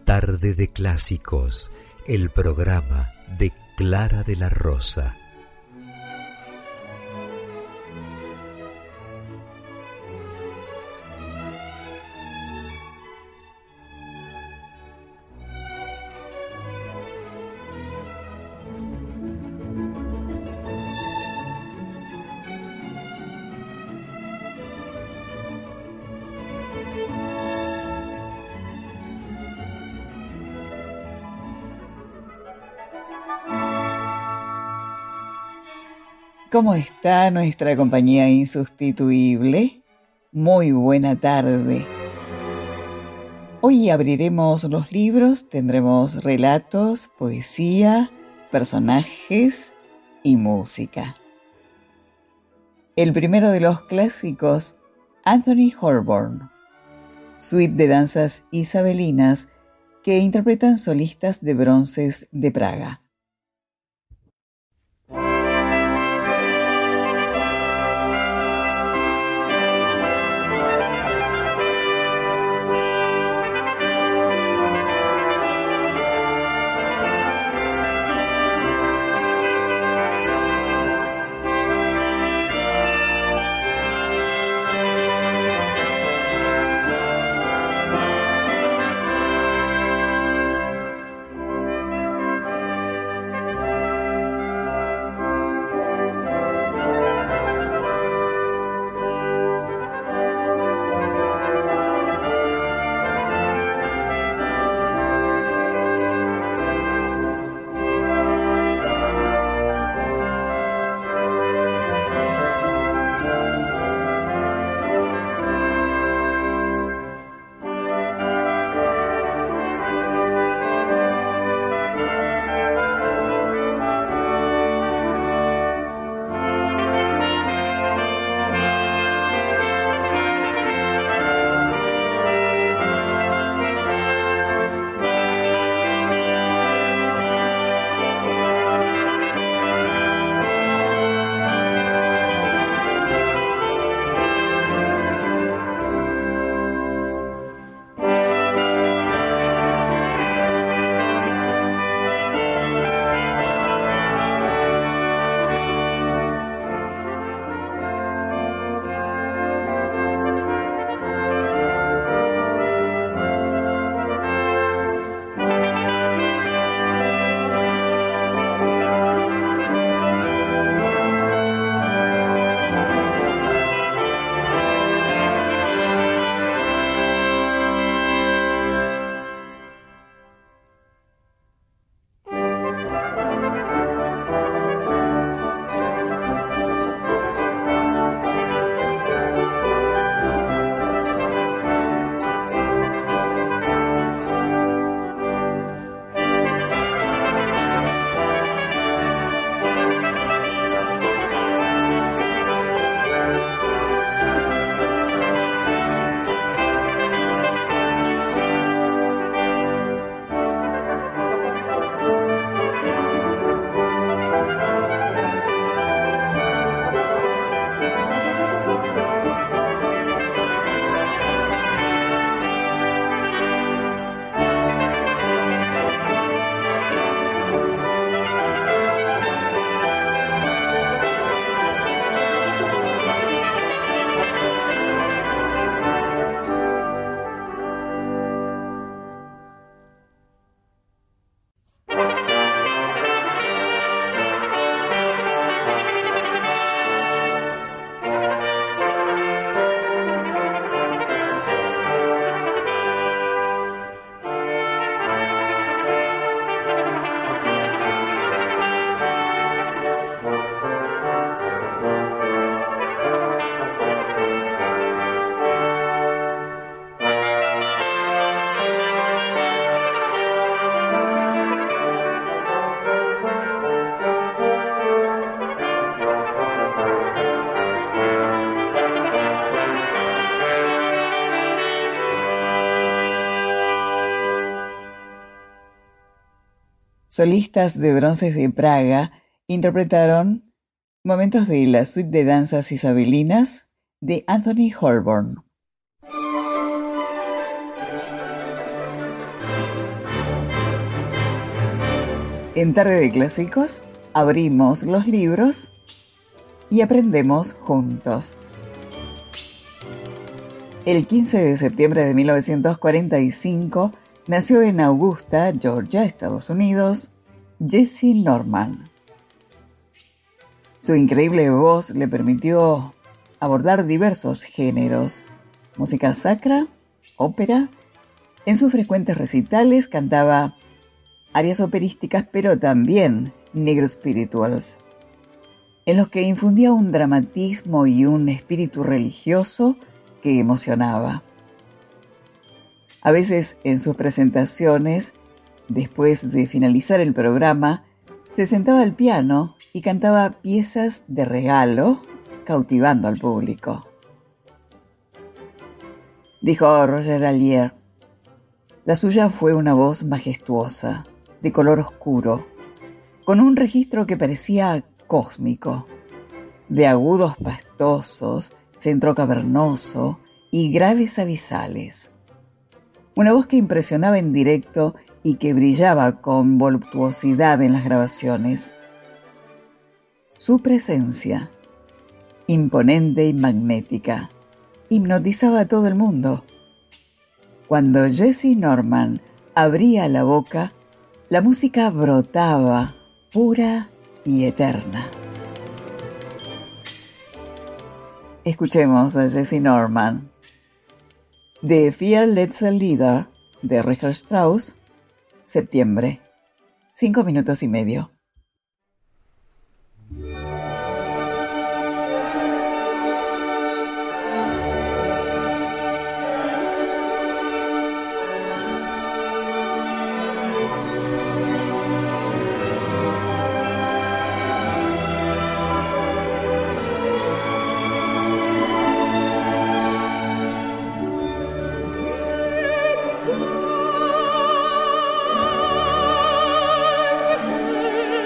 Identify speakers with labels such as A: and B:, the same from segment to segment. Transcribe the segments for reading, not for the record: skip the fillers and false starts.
A: Tarde de Clásicos, el programa de Clara de la Rosa.
B: ¿Cómo está nuestra compañía insustituible? Muy buena tarde. Hoy abriremos los libros, tendremos relatos, poesía, personajes y música. El primero de los clásicos, Anthony Holborn, suite de danzas isabelinas que interpretan solistas de bronces de Praga. Solistas de bronces de Praga interpretaron momentos de la suite de danzas isabelinas de Anthony Holborn. En Tarde de Clásicos abrimos los libros y aprendemos juntos. El 15 de septiembre de 1945 nació en Augusta, Georgia, Estados Unidos, Jessye Norman. Su increíble voz le permitió abordar diversos géneros, música sacra, ópera. En sus frecuentes recitales cantaba arias operísticas, pero también negro spirituals, en los que infundía un dramatismo y un espíritu religioso que emocionaba. A veces en sus presentaciones, después de finalizar el programa, se sentaba al piano y cantaba piezas de regalo, cautivando al público. Dijo Roger Allier: la suya fue una voz majestuosa, de color oscuro, con un registro que parecía cósmico, de agudos pastosos, centro cavernoso y graves abisales. Una voz que impresionaba en directo y que brillaba con voluptuosidad en las grabaciones. Su presencia, imponente y magnética, hipnotizaba a todo el mundo. Cuando Jessye Norman abría la boca, la música brotaba, pura y eterna. Escuchemos a Jessye Norman. The Fearless Leader, de Richard Strauss, septiembre. 5 minutos y medio.
C: Thank you.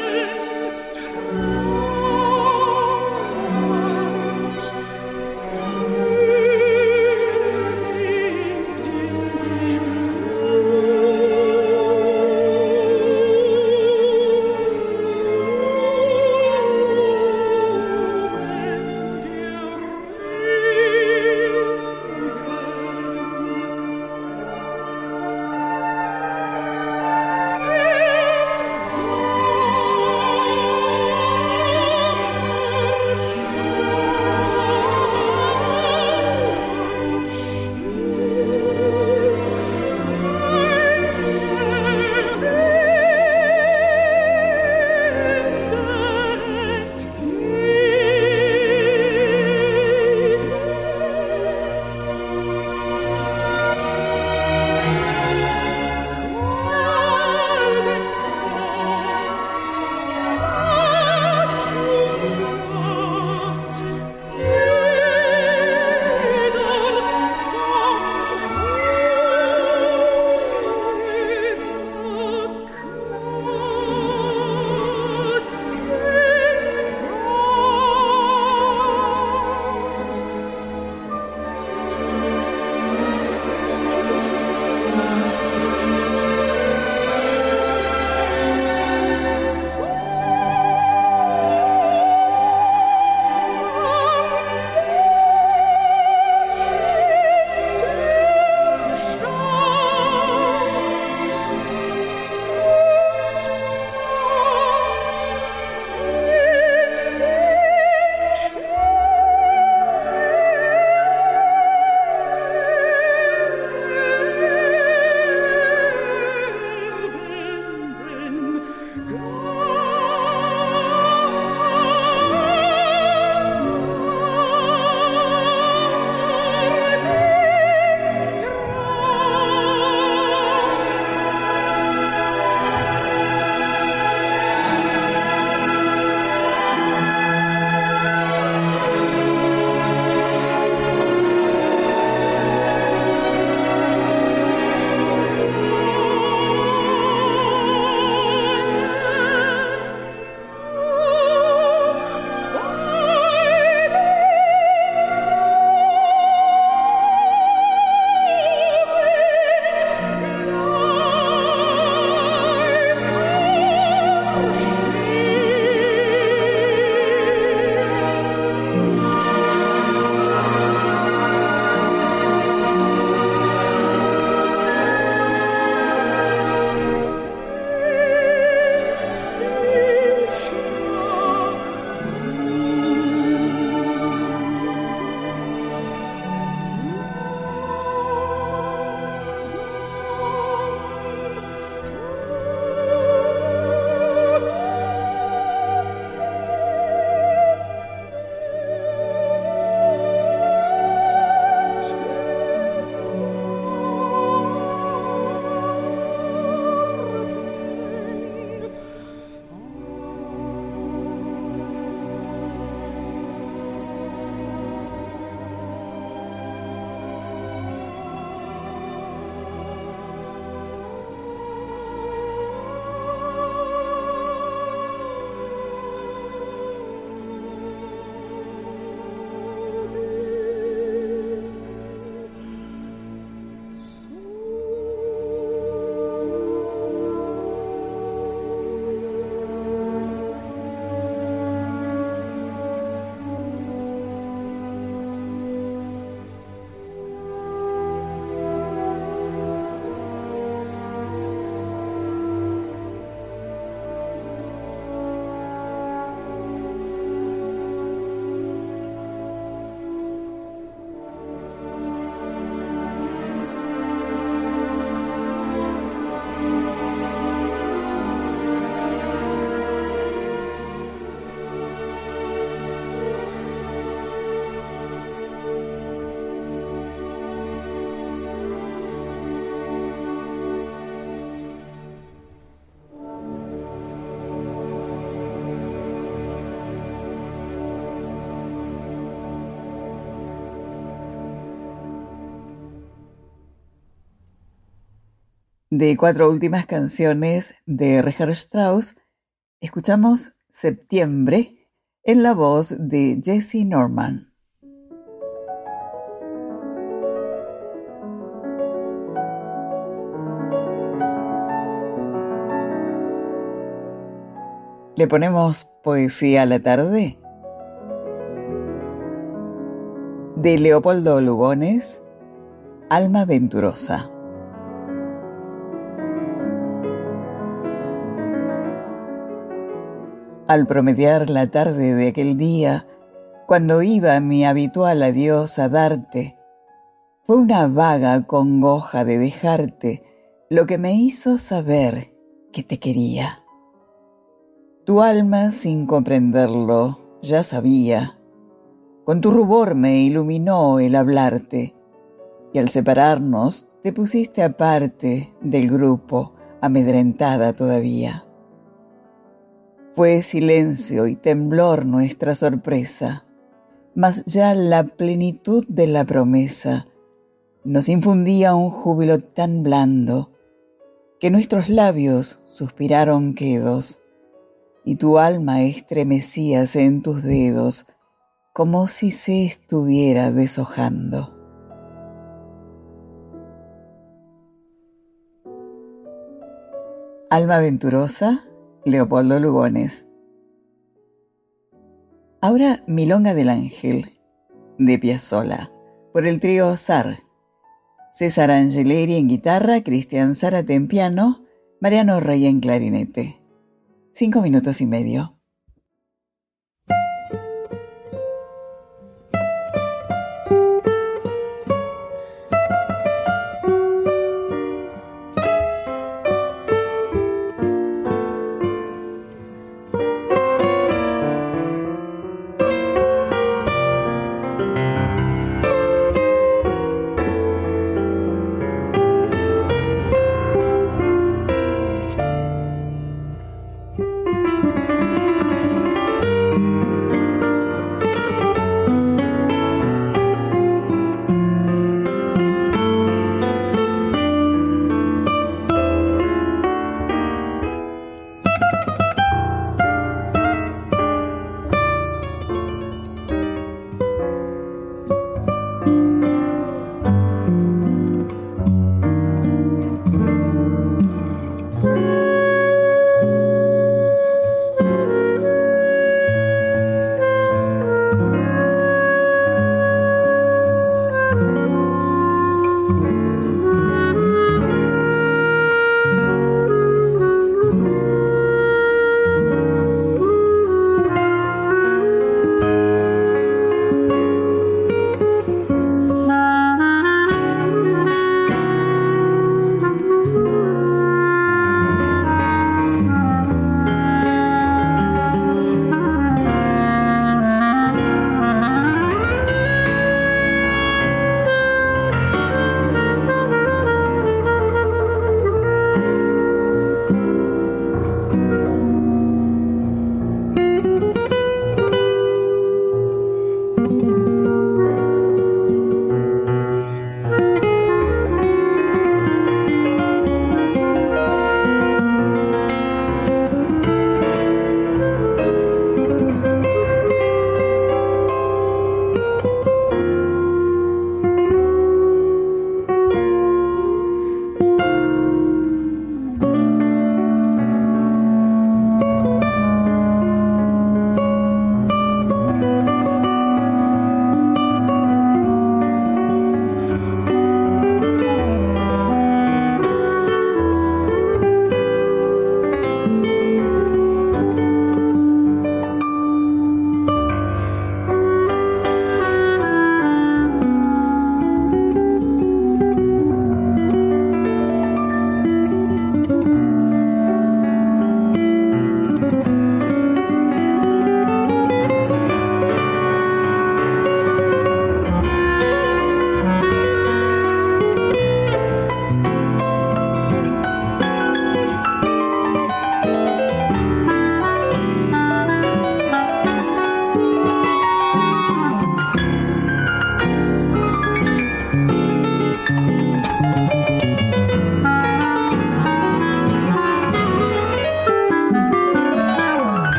B: De 4 últimas canciones de Richard Strauss, escuchamos Septiembre en la voz de Jessye Norman. ¿Le ponemos poesía a la tarde? De Leopoldo Lugones, Alma Venturosa. Al promediar la tarde de aquel día, cuando iba mi habitual adiós a darte, fue una vaga congoja de dejarte lo que me hizo saber que te quería. Tu alma, sin comprenderlo, ya sabía. Con tu rubor me iluminó el hablarte, y al separarnos te pusiste aparte del grupo, amedrentada todavía. Fue silencio y temblor nuestra sorpresa, mas ya la plenitud de la promesa nos infundía un júbilo tan blando que nuestros labios suspiraron quedos y tu alma estremecíase en tus dedos como si se estuviera deshojando. Alma Venturosa, Leopoldo Lugones. Ahora Milonga del Ángel, de Piazzolla, por el trío Sar. César Angeleri en guitarra, Cristian Zárate en piano, Mariano Rey en clarinete. 5 minutos y medio.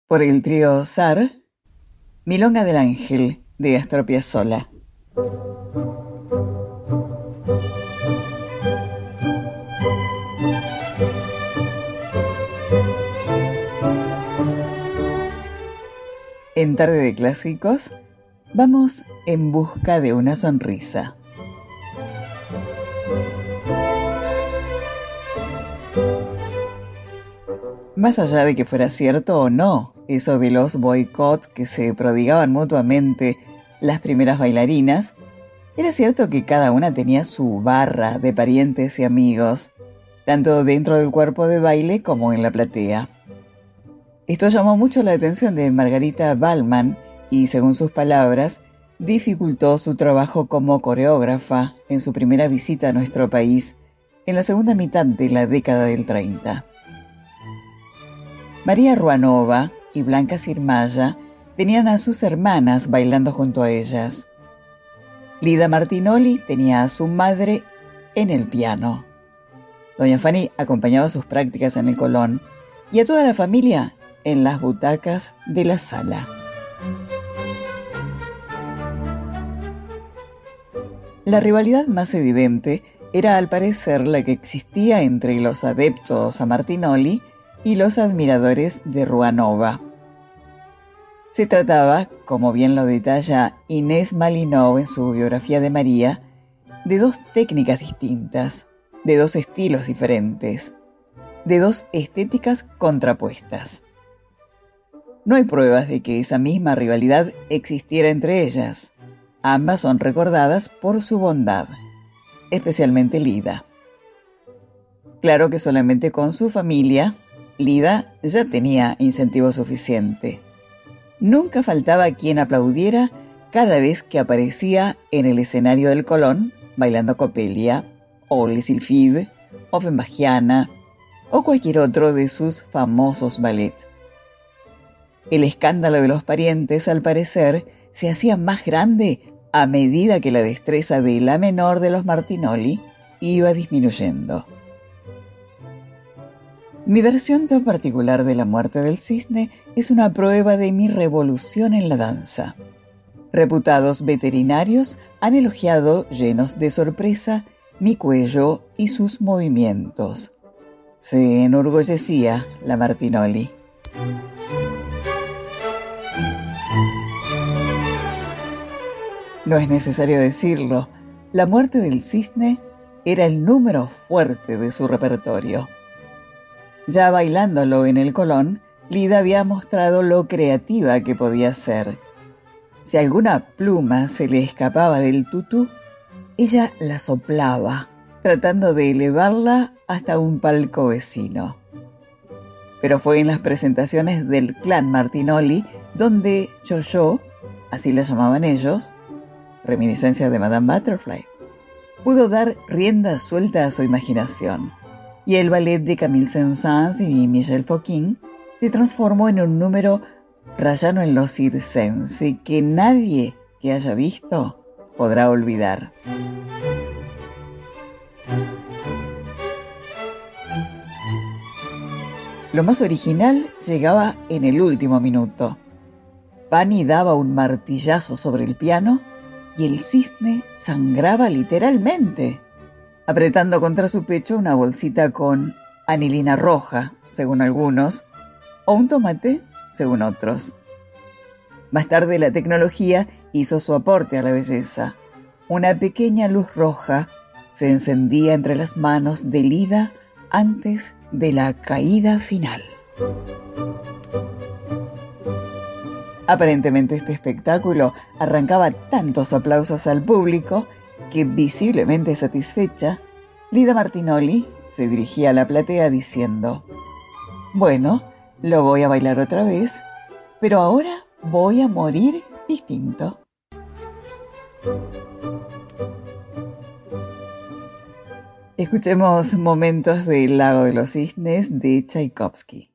B: por el trío Sar, Milonga del Ángel, de Astor Piazzolla. En Tarde de Clásicos, vamos en busca de una sonrisa. Más allá de que fuera cierto o no eso de los boicots que se prodigaban mutuamente las primeras bailarinas, era cierto que cada una tenía su barra de parientes y amigos, tanto dentro del cuerpo de baile como en la platea. Esto llamó mucho la atención de Margarita Ballman y, según sus palabras, dificultó su trabajo como coreógrafa en su primera visita a nuestro país en la segunda mitad de la década del 30. María Ruanova y Blanca Sirmaya tenían a sus hermanas bailando junto a ellas. Lida Martinoli tenía a su madre en el piano. Doña Fanny acompañaba sus prácticas en el Colón y a toda la familia en las butacas de la sala. La rivalidad más evidente era al parecer la que existía entre los adeptos a Martinoli y los admiradores de Ruanova. Se trataba, como bien lo detalla Inés Malinov en su biografía de María, de dos técnicas distintas, de dos estilos diferentes, de dos estéticas contrapuestas. No hay pruebas de que esa misma rivalidad existiera entre ellas. Ambas son recordadas por su bondad, especialmente Lida. Claro que solamente con su familia, Lida ya tenía incentivo suficiente. Nunca faltaba quien aplaudiera cada vez que aparecía en el escenario del Colón bailando Coppelia, o Les Sylphides, Offenbachiana o cualquier otro de sus famosos ballets. El escándalo de los parientes, al parecer, se hacía más grande a medida que la destreza de la menor de los Martinoli iba disminuyendo. Mi versión tan particular de la muerte del cisne es una prueba de mi revolución en la danza. Reputados veterinarios han elogiado, llenos de sorpresa, mi cuello y sus movimientos. Se enorgullecía la Martinoli. No es necesario decirlo, la muerte del cisne era el número fuerte de su repertorio. Ya bailándolo en el Colón, Lida había mostrado lo creativa que podía ser. Si alguna pluma se le escapaba del tutú, ella la soplaba, tratando de elevarla hasta un palco vecino. Pero fue en las presentaciones del clan Martinoli donde Yo-Yo, así la llamaban ellos, reminiscencia de Madame Butterfly, pudo dar rienda suelta a su imaginación, y el ballet de Camille Saint-Saëns y Michel Fokine se transformó en un número rayano en lo circense que nadie que haya visto podrá olvidar. Lo más original llegaba en el último minuto. Fanny daba un martillazo sobre el piano y el cisne sangraba literalmente, apretando contra su pecho una bolsita con anilina roja, según algunos, o un tomate, según otros. Más tarde la tecnología hizo su aporte a la belleza. Una pequeña luz roja se encendía entre las manos de Lida antes de la caída final. Aparentemente este espectáculo arrancaba tantos aplausos al público que, visiblemente satisfecha, Lida Martinoli se dirigía a la platea diciendo: «Bueno, lo voy a bailar otra vez, pero ahora voy a morir distinto». Escuchemos momentos del Lago de los Cisnes de Tchaikovsky.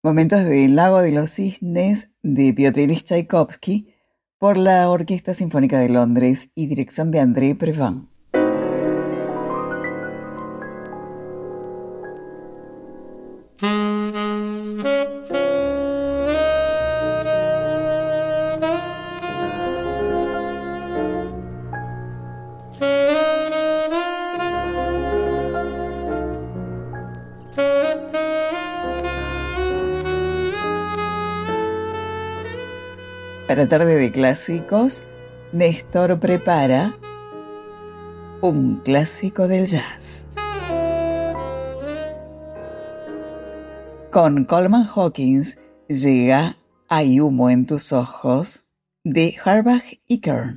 B: Momentos del Lago de los Cisnes de Piotr Ilyich Tchaikovsky por la Orquesta Sinfónica de Londres y dirección de André Previn. Para Tarde de Clásicos, Néstor prepara un clásico del jazz. Con Coleman Hawkins llega Hay humo en tus ojos, de Harbach y Kern.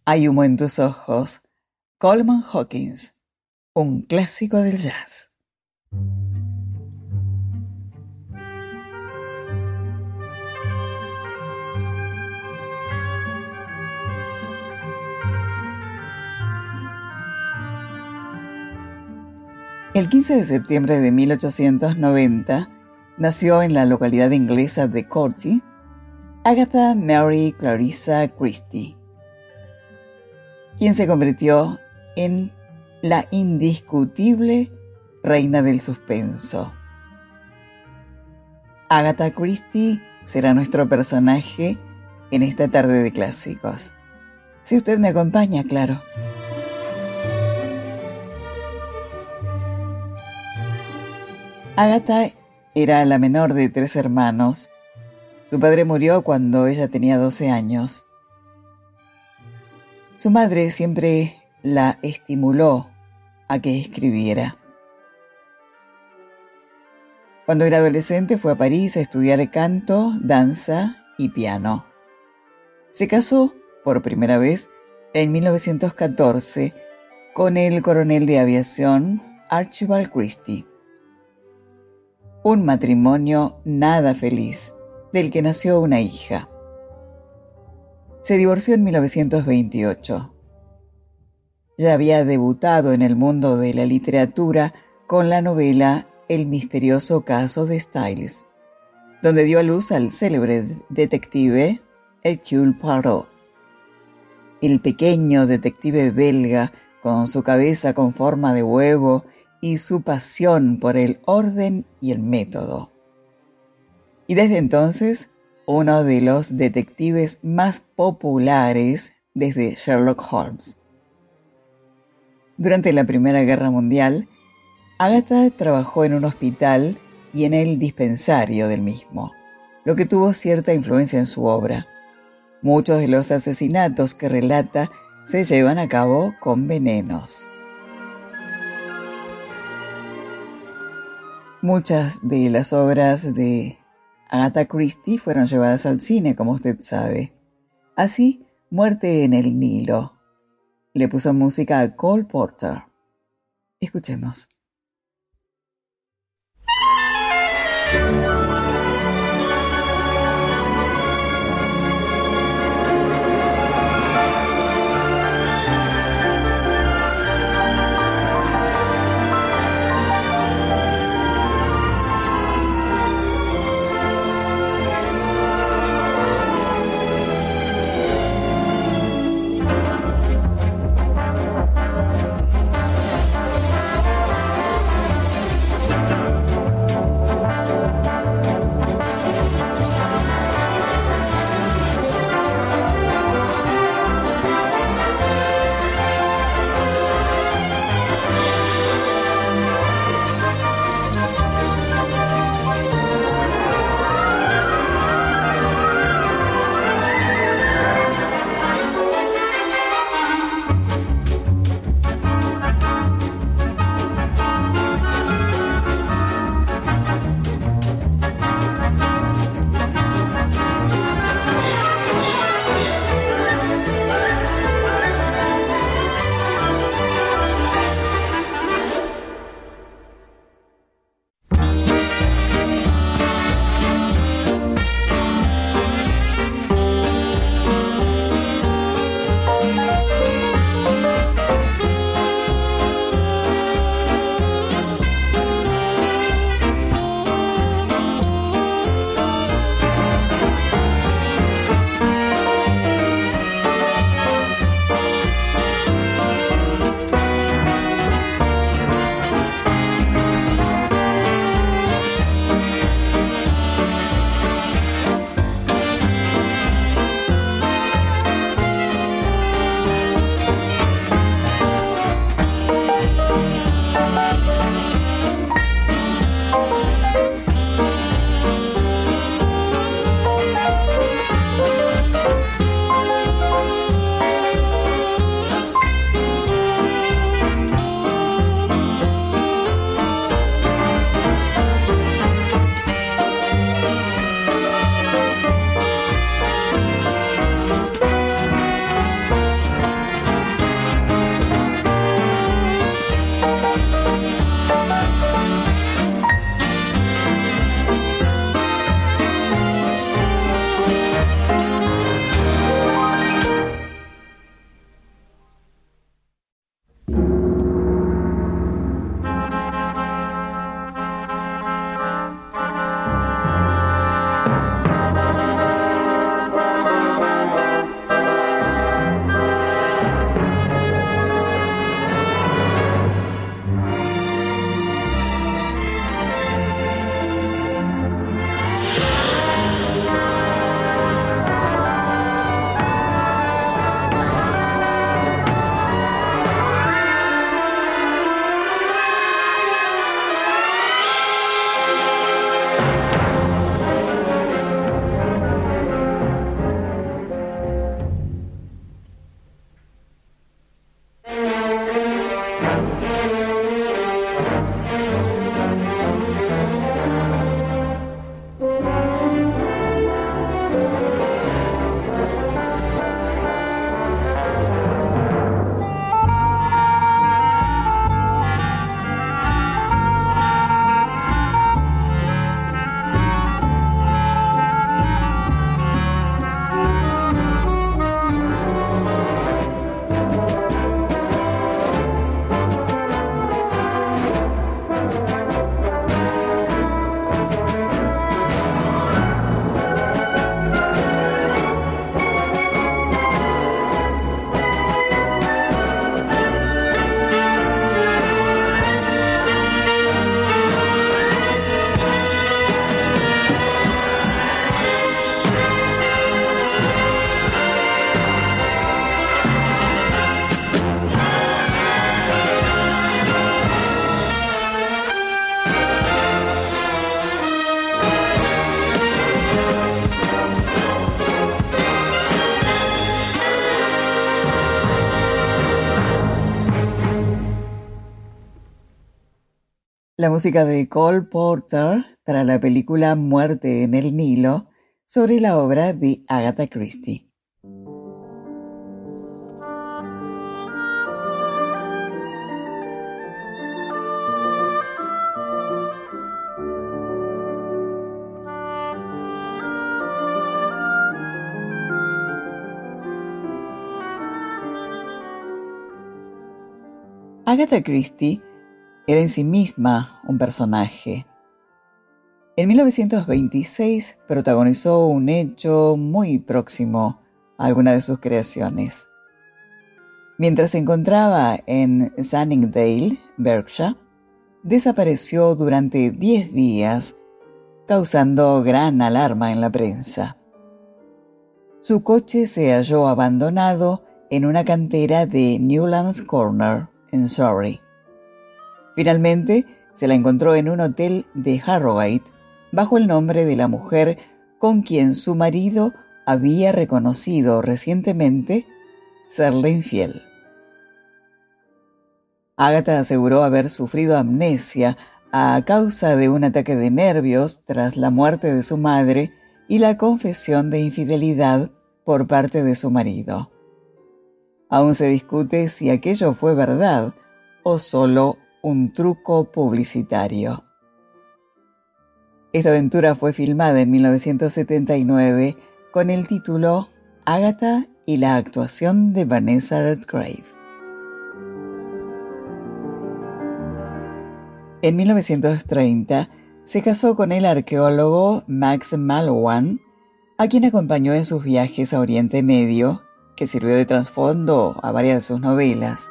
B: Hay humo en tus ojos, Coleman Hawkins, un clásico del jazz. El 15 de septiembre de 1890 nació en la localidad inglesa de Corty Agatha Mary Clarissa Christie, quien se convirtió en la indiscutible reina del suspenso. Agatha Christie será nuestro personaje en esta tarde de clásicos. Si usted me acompaña, claro. Agatha era la menor de 3 hermanos. Su padre murió cuando ella tenía 12 años. Su madre siempre la estimuló a que escribiera. Cuando era adolescente fue a París a estudiar canto, danza y piano. Se casó por primera vez en 1914 con el coronel de aviación Archibald Christie. Un matrimonio nada feliz, del que nació una hija. Se divorció en 1928. Ya había debutado en el mundo de la literatura con la novela El misterioso caso de Styles, donde dio a luz al célebre detective Hercule Poirot. El pequeño detective belga, con su cabeza con forma de huevo y su pasión por el orden y el método. Y desde entonces, uno de los detectives más populares desde Sherlock Holmes. Durante la Primera Guerra Mundial, Agatha trabajó en un hospital y en el dispensario del mismo, lo que tuvo cierta influencia en su obra. Muchos de los asesinatos que relata se llevan a cabo con venenos. Muchas de las obras de Agatha Christie fueron llevadas al cine, como usted sabe. Así, Muerte en el Nilo le puso música a Cole Porter. Escuchemos. la música de Cole Porter para la película Muerte en el Nilo, sobre la obra de Agatha Christie. Agatha Christie era en sí misma un personaje. En 1926 protagonizó un hecho muy próximo a alguna de sus creaciones. Mientras se encontraba en Sunningdale, Berkshire, desapareció durante 10 días, causando gran alarma en la prensa. Su coche se halló abandonado en una cantera de Newlands Corner, en Surrey. Finalmente, se la encontró en un hotel de Harrogate bajo el nombre de la mujer con quien su marido había reconocido recientemente serle infiel. Agatha aseguró haber sufrido amnesia a causa de un ataque de nervios tras la muerte de su madre y la confesión de infidelidad por parte de su marido. Aún se discute si aquello fue verdad o solo un truco publicitario. Esta aventura fue filmada en 1979 con el título Agatha y la actuación de Vanessa Redgrave. En 1930 se casó con el arqueólogo Max Mallowan, a quien acompañó en sus viajes a Oriente Medio, que sirvió de trasfondo a varias de sus novelas.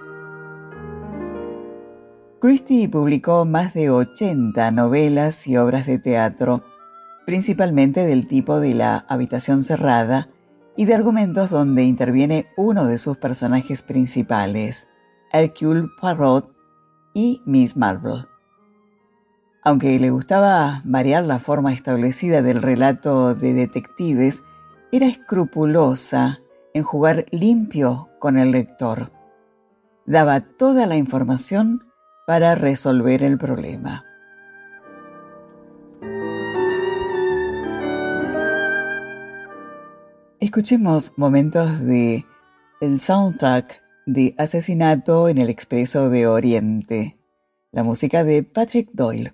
B: Christie publicó más de 80 novelas y obras de teatro, principalmente del tipo de la habitación cerrada y de argumentos donde interviene uno de sus personajes principales, Hercule Poirot y Miss Marple. Aunque le gustaba variar la forma establecida del relato de detectives, era escrupulosa en jugar limpio con el lector. Daba toda la información para resolver el problema. Escuchemos momentos de el soundtrack de Asesinato en el Expreso de Oriente, la música de Patrick Doyle.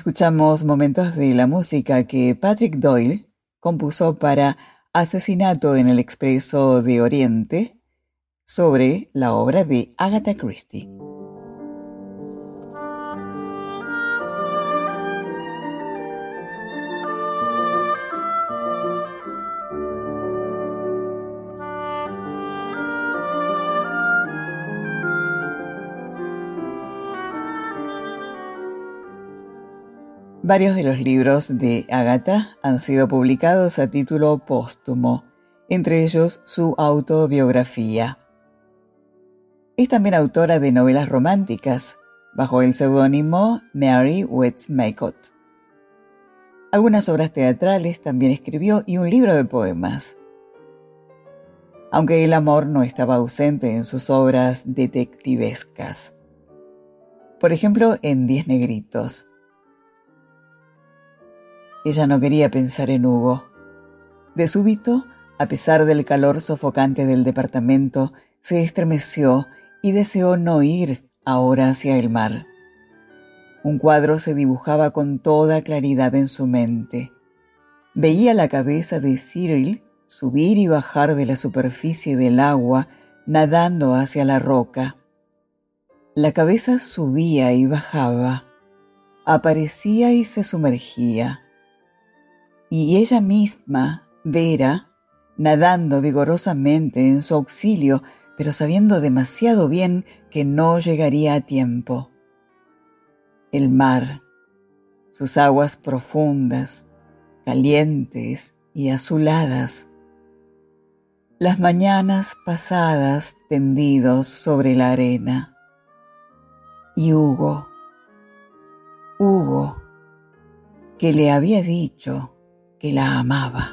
B: Escuchamos momentos de la música que Patrick Doyle compuso para Asesinato en el Expreso de Oriente, sobre la obra de Agatha Christie. Varios de los libros de Agatha han sido publicados a título póstumo, entre ellos su autobiografía. Es también autora de novelas románticas, bajo el seudónimo Mary Westmacott. Algunas obras teatrales también escribió y un libro de poemas. Aunque el amor no estaba ausente en sus obras detectivescas. Por ejemplo, en 10 negritos. Ella no quería pensar en Hugo. De súbito, a pesar del calor sofocante del departamento, se estremeció y deseó no ir ahora hacia el mar. Un cuadro se dibujaba con toda claridad en su mente. Veía la cabeza de Cyril subir y bajar de la superficie del agua, nadando hacia la roca. La cabeza subía y bajaba, aparecía y se sumergía. Y ella misma, Vera, nadando vigorosamente en su auxilio, pero sabiendo demasiado bien que no llegaría a tiempo. El mar, sus aguas profundas, calientes y azuladas. Las mañanas pasadas tendidos sobre la arena. Y Hugo, que le había dicho que la amaba.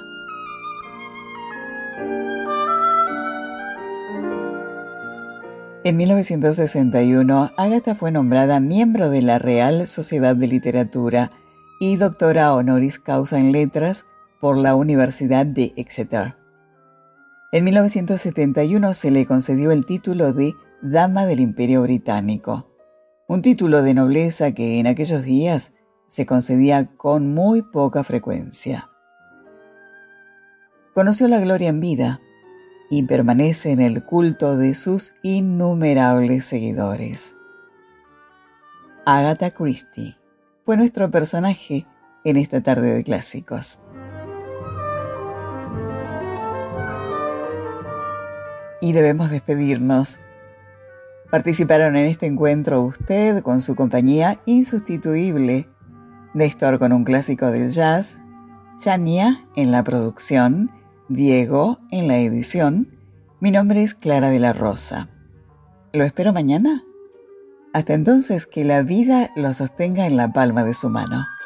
B: En 1961, Agatha fue nombrada miembro de la Real Sociedad de Literatura y doctora honoris causa en letras por la Universidad de Exeter. En 1971 se le concedió el título de Dama del Imperio Británico, un título de nobleza que en aquellos días se concedía con muy poca frecuencia. Conoció la gloria en vida y permanece en el culto de sus innumerables seguidores. Agatha Christie fue nuestro personaje en esta tarde de clásicos. Y debemos despedirnos. Participaron en este encuentro usted con su compañía insustituible, Néstor con un clásico del jazz, Yania en la producción, Diego en la edición. Mi nombre es Clara de la Rosa. ¿Lo espero mañana? Hasta entonces, que la vida lo sostenga en la palma de su mano.